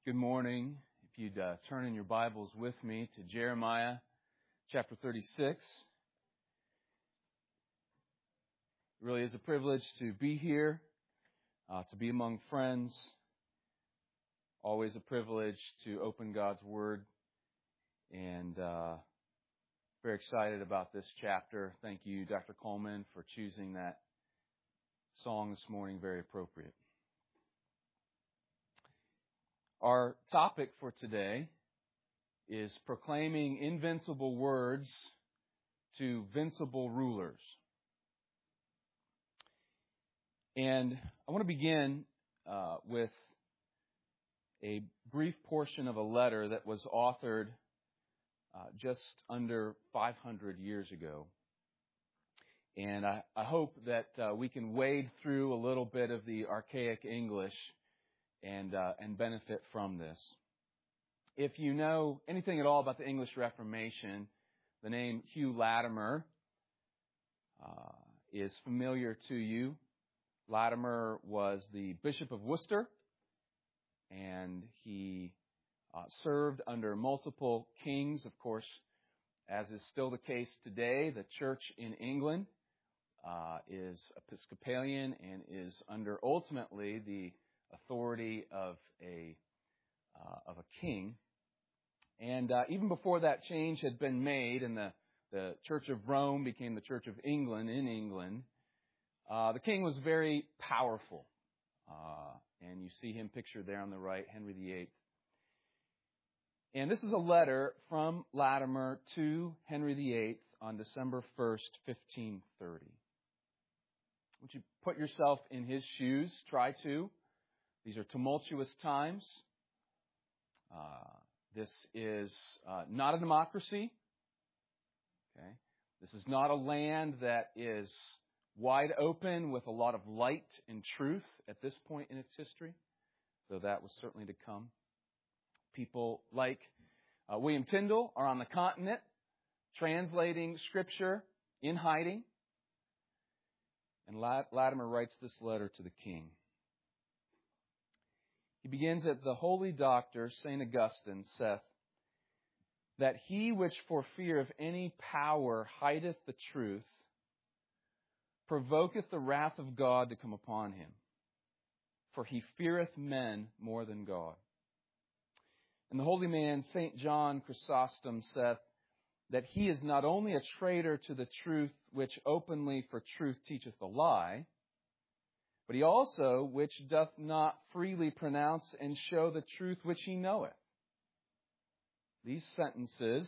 Good morning. If you'd turn in your Bibles with me to Jeremiah chapter 36. It really is a privilege to be here, to be among friends. Always a privilege to open God's Word. And very excited about this chapter. Thank you, Dr. Coleman, for choosing that song this morning. Very appropriate. Our topic for today is proclaiming invincible words to vincible rulers. And I want to begin with a brief portion of a letter that was authored just under 500 years ago. And I hope that we can wade through a little bit of the archaic English and benefit from this. If you know anything at all about the English Reformation, the name Hugh Latimer is familiar to you. Latimer was the Bishop of Worcester, and he served under multiple kings. Of course, as is still the case today, the church in England is Episcopalian and is under ultimately the authority of a king. And even before that change had been made and the Church of Rome became the Church of England in England, the king was very powerful. And you see him pictured there on the right, Henry VIII. And this is a letter from Latimer to Henry VIII on December 1st, 1530. Would you put yourself in his shoes? Try to. These are tumultuous times. This is not a democracy. Okay, this is not a land that is wide open with a lot of light and truth at this point in its history, though that was certainly to come. People like William Tyndale are on the continent translating Scripture in hiding. And Latimer writes this letter to the king. He begins at the holy doctor, St. Augustine, saith, that he which for fear of any power hideth the truth, provoketh the wrath of God to come upon him. For he feareth men more than God. And the holy man, St. John Chrysostom, saith, that he is not only a traitor to the truth, which openly for truth teacheth the lie, but he also which doth not freely pronounce and show the truth which he knoweth. These sentences,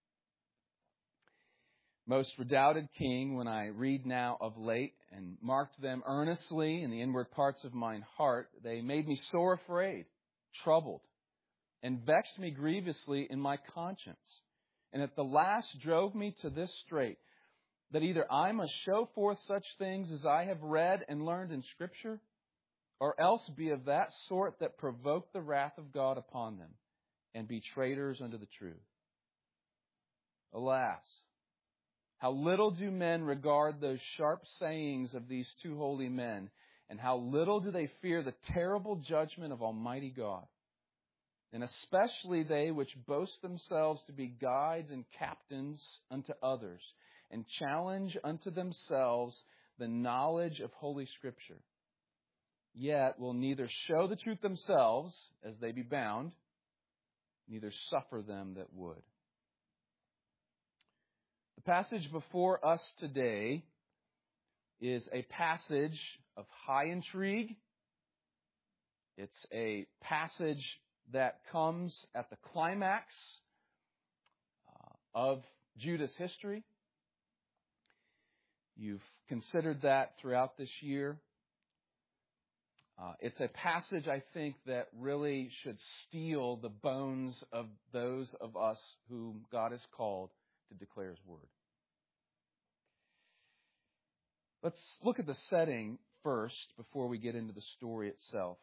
most redoubted king, when I read now of late, and marked them earnestly in the inward parts of mine heart, they made me sore afraid, troubled, and vexed me grievously in my conscience, and at the last drove me to this strait, that either I must show forth such things as I have read and learned in Scripture, or else be of that sort that provoke the wrath of God upon them, and be traitors unto the truth. Alas, how little do men regard those sharp sayings of these two holy men, and how little do they fear the terrible judgment of Almighty God, and especially they which boast themselves to be guides and captains unto others, and challenge unto themselves the knowledge of Holy Scripture, yet will neither show the truth themselves, as they be bound, neither suffer them that would. The passage before us today is a passage of high intrigue. It's a passage that comes at the climax of Judah's history. You've considered that throughout this year. It's a passage, I think, that really should steel the bones of those of us whom God has called to declare His Word. Let's look at the setting first before we get into the story itself.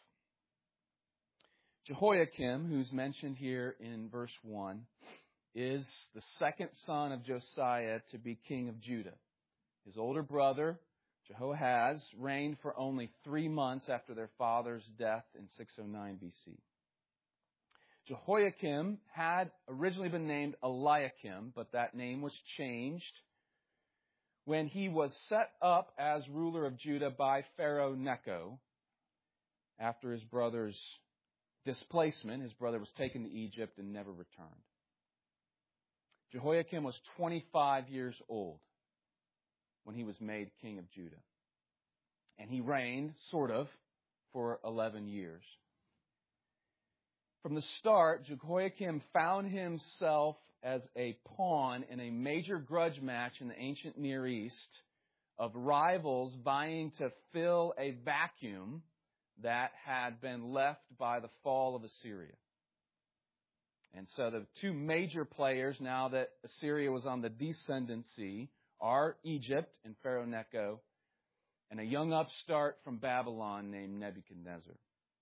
Jehoiakim, who's mentioned here in verse 1, is the second son of Josiah to be king of Judah. His older brother, Jehoahaz, reigned for only 3 months after their father's death in 609 BC. Jehoiakim had originally been named Eliakim, but that name was changed when he was set up as ruler of Judah by Pharaoh Necho after his brother's displacement. His brother was taken to Egypt and never returned. Jehoiakim was 25 years old when he was made king of Judah. And he reigned, sort of, for 11 years. From the start, Jehoiakim found himself as a pawn in a major grudge match in the ancient Near East of rivals vying to fill a vacuum that had been left by the fall of Assyria. And so the two major players, now that Assyria was on the descendancy, are Egypt and Pharaoh Necho, and a young upstart from Babylon named Nebuchadnezzar.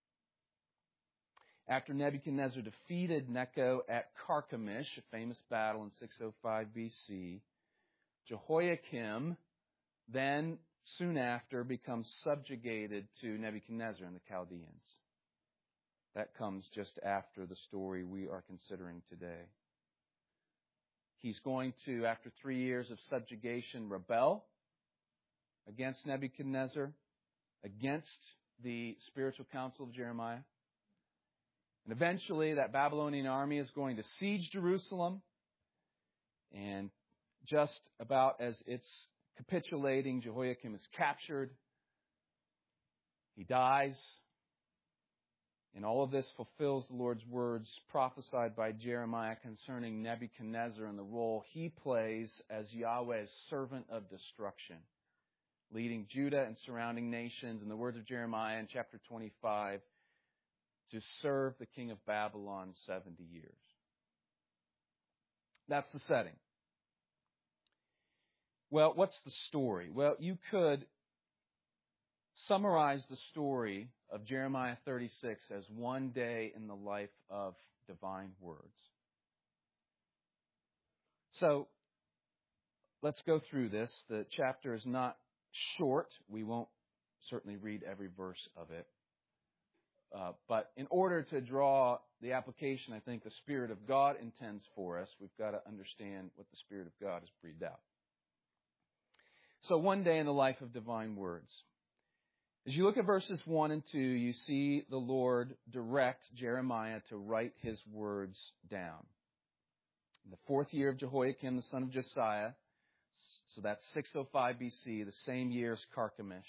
After Nebuchadnezzar defeated Necho at Carchemish, a famous battle in 605 BC, Jehoiakim then, soon after, becomes subjugated to Nebuchadnezzar and the Chaldeans. That comes just after the story we are considering today. He's going to, after 3 years of subjugation, rebel against Nebuchadnezzar, against the spiritual counsel of Jeremiah. And eventually, that Babylonian army is going to siege Jerusalem. And just about as it's capitulating, Jehoiakim is captured. He dies. And all of this fulfills the Lord's words prophesied by Jeremiah concerning Nebuchadnezzar and the role he plays as Yahweh's servant of destruction, leading Judah and surrounding nations, in the words of Jeremiah in chapter 25, to serve the king of Babylon 70 years. That's the setting. Well, what's the story? Well, you could summarize the story of Jeremiah 36 as one day in the life of divine words. So, let's go through this. The chapter is not short. We won't certainly read every verse of it. But in order to draw the application, I think, the Spirit of God intends for us, we've got to understand what the Spirit of God has breathed out. So, one day in the life of divine words. As you look at verses 1 and 2, you see the Lord direct Jeremiah to write his words down. In the 4th year of Jehoiakim, the son of Josiah, so that's 605 BC, the same year as Carchemish,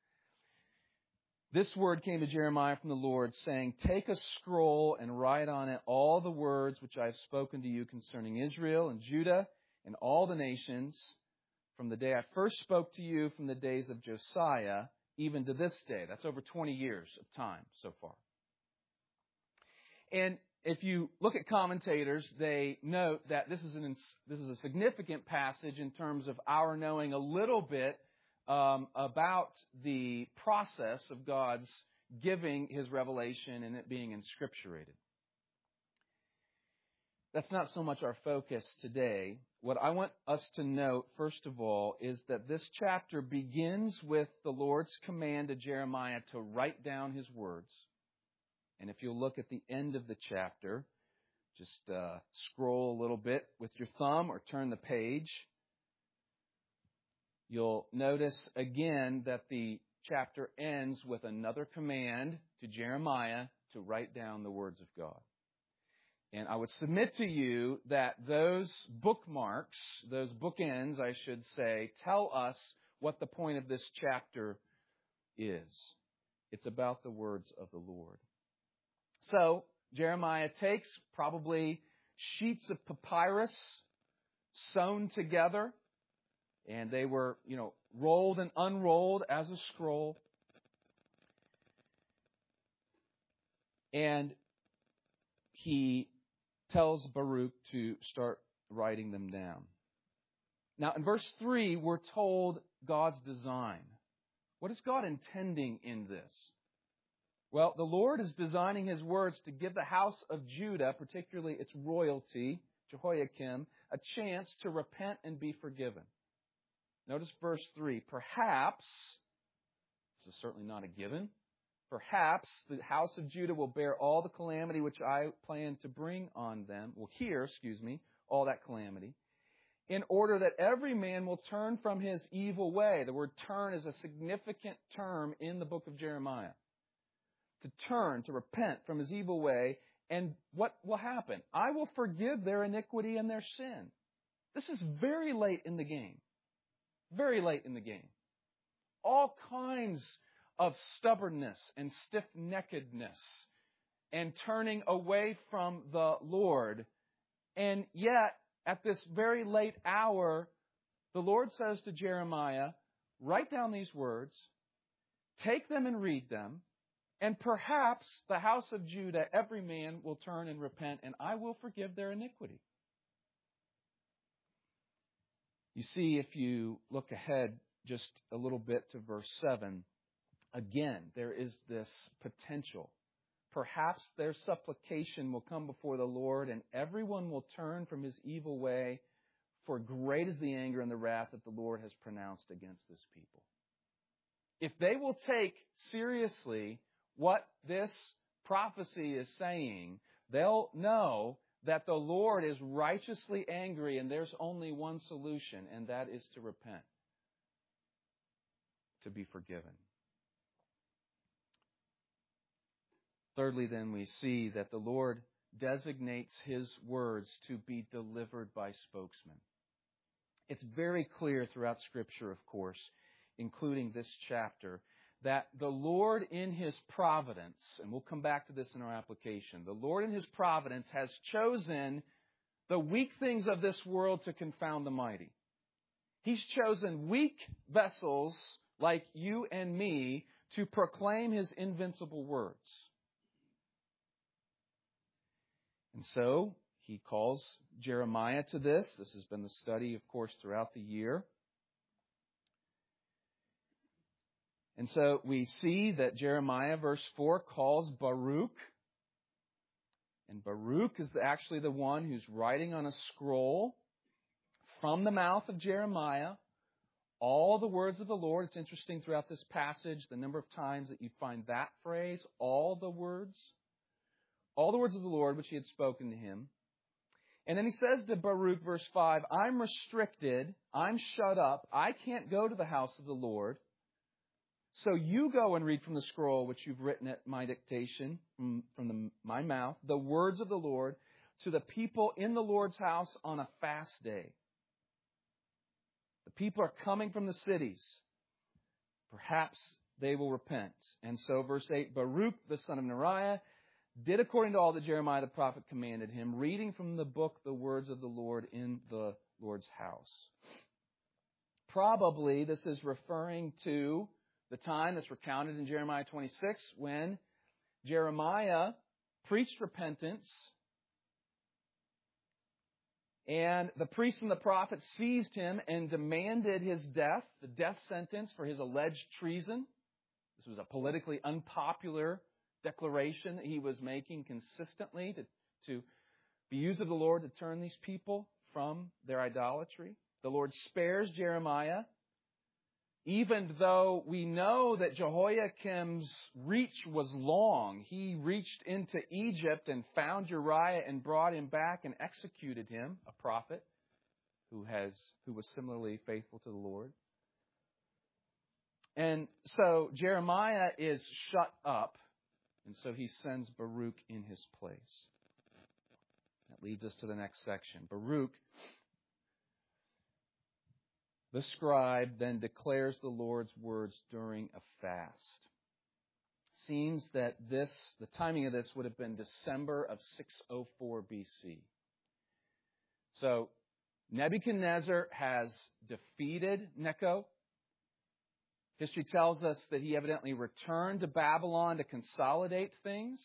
this word came to Jeremiah from the Lord, saying, "Take a scroll and write on it all the words which I have spoken to you concerning Israel and Judah and all the nations, from the day I first spoke to you, from the days of Josiah, even to this day." That's over 20 years of time so far. And if you look at commentators, they note that this is a significant passage in terms of our knowing a little bit about the process of God's giving His revelation and it being inscripturated. That's not so much our focus today. What I want us to note, first of all, is that this chapter begins with the Lord's command to Jeremiah to write down His words. And if you'll look at the end of the chapter, just scroll a little bit with your thumb or turn the page, you'll notice again that the chapter ends with another command to Jeremiah to write down the words of God. And I would submit to you that those bookmarks, those bookends, I should say, tell us what the point of this chapter is. It's about the words of the Lord. So, Jeremiah takes probably sheets of papyrus sewn together, and they were, rolled and unrolled as a scroll. And he tells Baruch to start writing them down. Now, in verse 3, we're told God's design. What is God intending in this? Well, the Lord is designing His words to give the house of Judah, particularly its royalty, Jehoiakim, a chance to repent and be forgiven. Notice verse 3. Perhaps, this is certainly not a given, perhaps the house of Judah will bear all the calamity which I plan to bring on them, all that calamity, in order that every man will turn from his evil way. The word turn is a significant term in the book of Jeremiah. To turn, to repent from his evil way, and what will happen? I will forgive their iniquity and their sin. This is very late in the game. Very late in the game. All kinds of stubbornness and stiff-neckedness and turning away from the Lord. And yet, at this very late hour, the Lord says to Jeremiah, write down these words, take them and read them, and perhaps the house of Judah, every man will turn and repent, and I will forgive their iniquity. You see, if you look ahead just a little bit to verse 7, again, there is this potential. Perhaps their supplication will come before the Lord, and everyone will turn from his evil way, for great is the anger and the wrath that the Lord has pronounced against this people. If they will take seriously what this prophecy is saying, they'll know that the Lord is righteously angry, and there's only one solution, and that is to repent, to be forgiven. Thirdly, then, we see that the Lord designates His words to be delivered by spokesmen. It's very clear throughout Scripture, of course, including this chapter, that the Lord in His providence, and we'll come back to this in our application, the Lord in His providence has chosen the weak things of this world to confound the mighty. He's chosen weak vessels like you and me to proclaim His invincible words. And so, He calls Jeremiah to this. This has been the study, of course, throughout the year. And so we see that Jeremiah, verse 4, calls Baruch. And Baruch is actually the one who's writing on a scroll from the mouth of Jeremiah all the words of the Lord. It's interesting throughout this passage, the number of times that you find that phrase, all the words of the Lord which He had spoken to him. And then he says to Baruch, verse 5, I'm restricted, I'm shut up, I can't go to the house of the Lord. So you go and read from the scroll which you've written at my dictation, from my mouth, the words of the Lord to the people in the Lord's house on a fast day. The people are coming from the cities. Perhaps they will repent. And so verse 8, Baruch, the son of Neriah, did according to all that Jeremiah the prophet commanded him, reading from the book the words of the Lord in the Lord's house. Probably this is referring to the time that's recounted in Jeremiah 26 when Jeremiah preached repentance and the priests and the prophets seized him and demanded his death, the death sentence for his alleged treason. This was a politically unpopular declaration that he was making consistently to be used of the Lord to turn these people from their idolatry. The Lord spares Jeremiah, even though we know that Jehoiakim's reach was long. He reached into Egypt and found Uriah and brought him back and executed him, a prophet who was similarly faithful to the Lord. And so Jeremiah is shut up, and so he sends Baruch in his place. That leads us to the next section. Baruch, the scribe, then declares the Lord's words during a fast. Seems that the timing of this would have been December of 604 BC. So Nebuchadnezzar has defeated Necho. History tells us that he evidently returned to Babylon to consolidate things.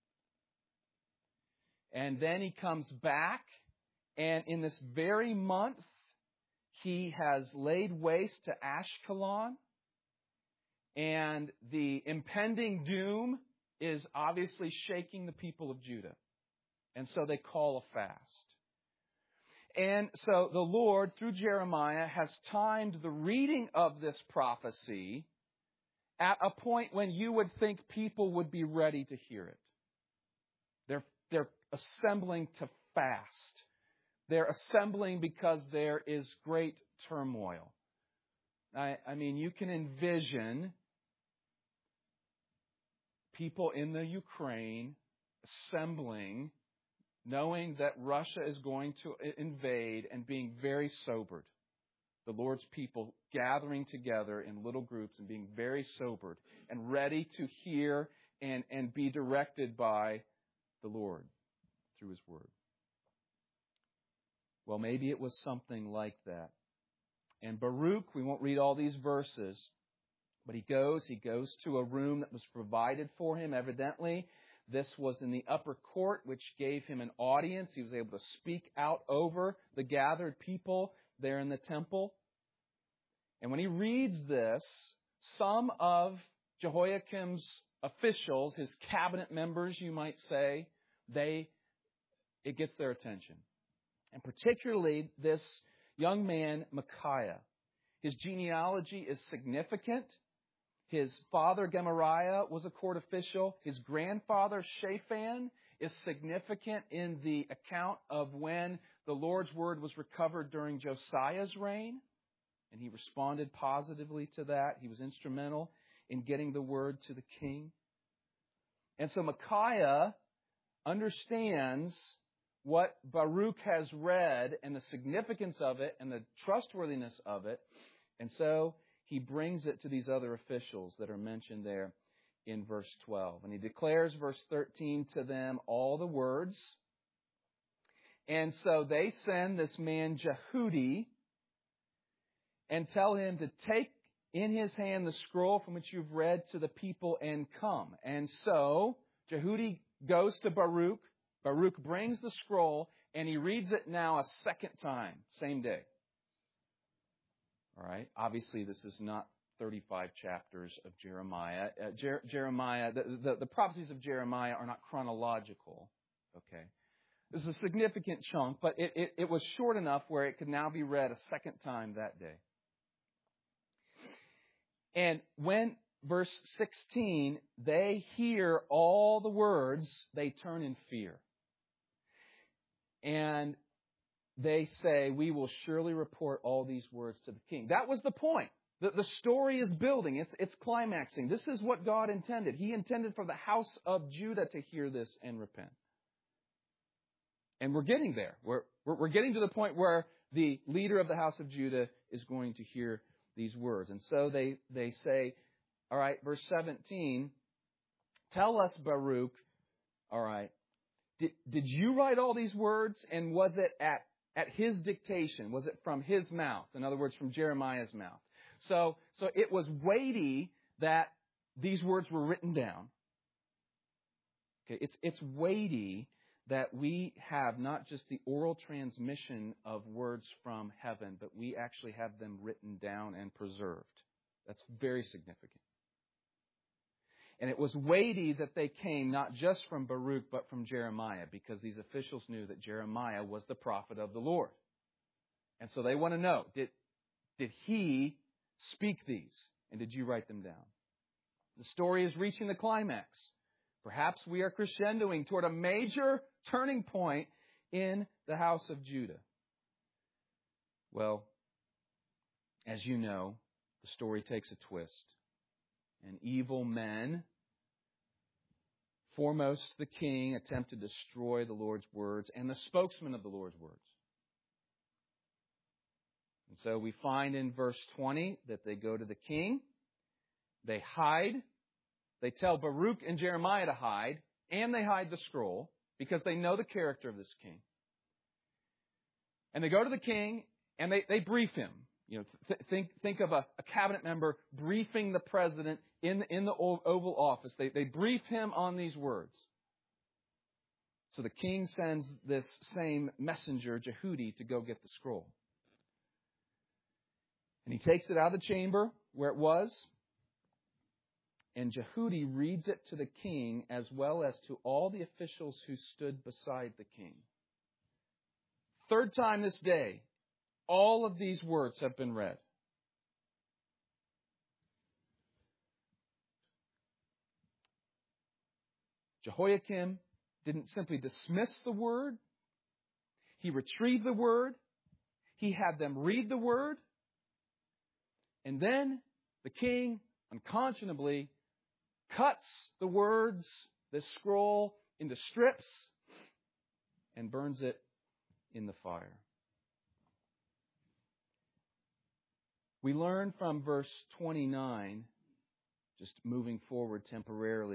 And then he comes back, and in this very month, he has laid waste to Ashkelon, and the impending doom is obviously shaking the people of Judah. And so they call a fast. And so the Lord, through Jeremiah, has timed the reading of this prophecy at a point when you would think people would be ready to hear it. They're assembling to fast. They're assembling because there is great turmoil. I mean, you can envision people in the Ukraine assembling, knowing that Russia is going to invade and being very sobered. The Lord's people gathering together in little groups and being very sobered and ready to hear and be directed by the Lord through His Word. Well, maybe it was something like that. And Baruch, we won't read all these verses, but he goes to a room that was provided for him, evidently. This was in the upper court, which gave him an audience. He was able to speak out over the gathered people there in the temple. And when he reads this, some of Jehoiakim's officials, his cabinet members, you might say, it gets their attention. And particularly this young man, Micaiah. His genealogy is significant. His father, Gemariah, was a court official. His grandfather, Shaphan, is significant in the account of when the Lord's word was recovered during Josiah's reign. And he responded positively to that. He was instrumental in getting the word to the king. And so Micaiah understands what Baruch has read and the significance of it and the trustworthiness of it. And so he brings it to these other officials that are mentioned there in verse 12. And he declares, verse 13, to them all the words. And so they send this man Jehudi and tell him to take in his hand the scroll from which you've read to the people and come. And so Jehudi goes to Baruch. Baruch brings the scroll, and he reads it now a second time, same day. All right. Obviously, this is not 35 chapters of Jeremiah. Jeremiah, the prophecies of Jeremiah are not chronological. Okay. This is a significant chunk, but it was short enough where it could now be read a second time that day. And when, verse 16, they hear all the words, they turn in fear. And they say, we will surely report all these words to the king. That was the point. The story is building. It's climaxing. This is what God intended. He intended for the house of Judah to hear this and repent. And we're getting there. We're getting to the point where the leader of the house of Judah is going to hear these words. And so they say, all right, verse 17, tell us, Baruch, all right, did you write all these words? And was it at his dictation? Was it from his mouth? In other words, from Jeremiah's mouth. So it was weighty that these words were written down. Okay, it's weighty that we have not just the oral transmission of words from heaven, but we actually have them written down and preserved. That's very significant. And it was weighty that they came not just from Baruch, but from Jeremiah, because these officials knew that Jeremiah was the prophet of the Lord. And so they want to know, did he speak these? And did you write them down? The story is reaching the climax. Perhaps we are crescendoing toward a major turning point in the house of Judah. Well, as you know, the story takes a twist. And evil men, foremost the king, attempt to destroy the Lord's words and the spokesman of the Lord's words. And so we find in verse 20 that they go to the king. They hide. They tell Baruch and Jeremiah to hide, and they hide the scroll because they know the character of this king. And they go to the king and they brief him. You know, think of a cabinet member briefing the president in the Oval Office. They brief him on these words. So the king sends this same messenger, Jehudi, to go get the scroll. And he takes it out of the chamber where it was. And Jehudi reads it to the king as well as to all the officials who stood beside the king. Third time this day, all of these words have been read. Jehoiakim didn't simply dismiss the word. He retrieved the word. He had them read the word. And then the king unconscionably cuts the words, this scroll, into strips and burns it in the fire. We learn from verse 29, just moving forward temporarily,